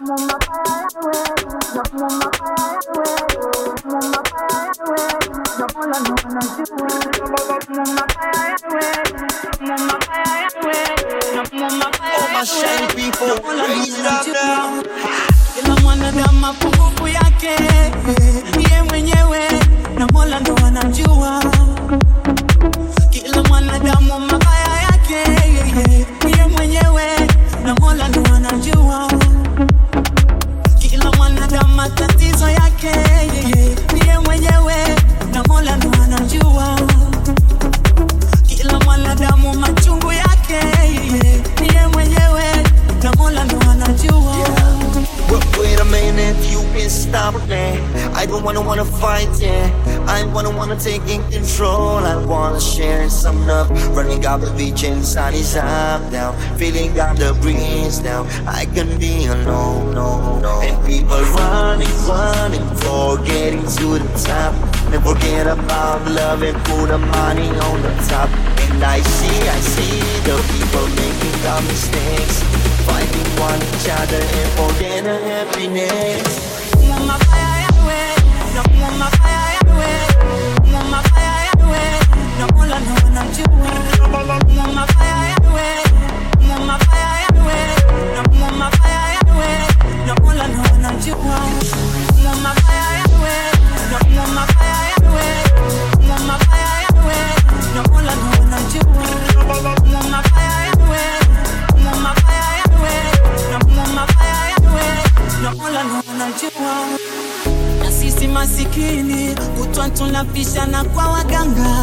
my shine people, raise it up now. Kila mwanadamu mapungufu yake, yeye mwenyewe na Mola ndo anamjua. Kila mwanadamu mabaya yake, yeye mwenyewe na Mola ndo anamjua. Kila mwanadamu matatizo yake, yeye mwenyewe na Mola ndo anamjua. Kila mwanadamu machungu yake, yeye mwenyewe na Mola ndo anajua. Wait a minute, you can stop me. I don't wanna fight, yeah. I wanna take in control. I wanna share some love. Running up the beach and sun is up now. Feeling up the breeze now. I can be alone, no. And people running, forgetting to the top. And forget about love and put the money on the top. And I see the people making dumb mistakes, fighting one each other and forget the happiness. Mama fire yawe, na mama fire yawe, mama fire yawe, na Mola ndo anamjua. Mama fire yawe, mama fire yawe, na mama fire yawe, na Mola ndo anamjua. Mama fire yawe, na mama fire yawe, mama fire yawe, na Mola ndo anamjua. Mama fire yawe, mama fire yawe, na mama fire yawe, na Mola ndo anamjua. Na sisi masikini kutwa tunapishana kwa waganga.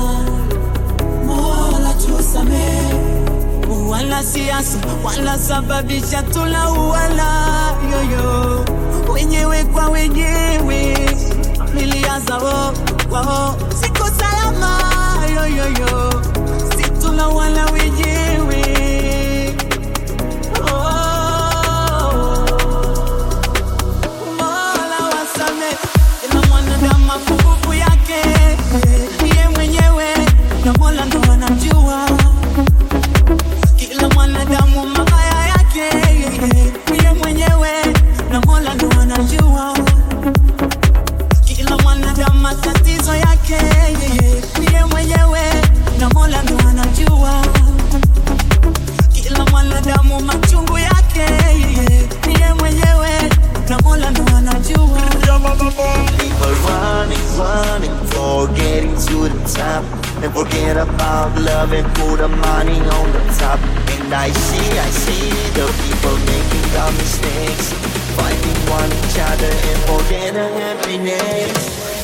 Mola tusamehe, wala siasa wala sababisha tulauana yoyo, wenyewe kwa wenyewe, familia zao wao siko salama yoyo, si tulauana wenyewe. Mapungufu yake, yeye mwenyewe na Mola ndo anamjua. Kila mwanadamu mabaya yake, yeye mwenyewe na Mola ndo anamjua. Kila mwanadamu matatizo yake, yeye mwenyewe na Mola ndo anamjua. Kila mwanadamu machungu yake, yeye mwenyewe na Mola ndo anamjua. People running, forgetting to the top. And forget about love and put the money on the top. And I see the people making dumb mistakes, fighting one each other and forget the happiness.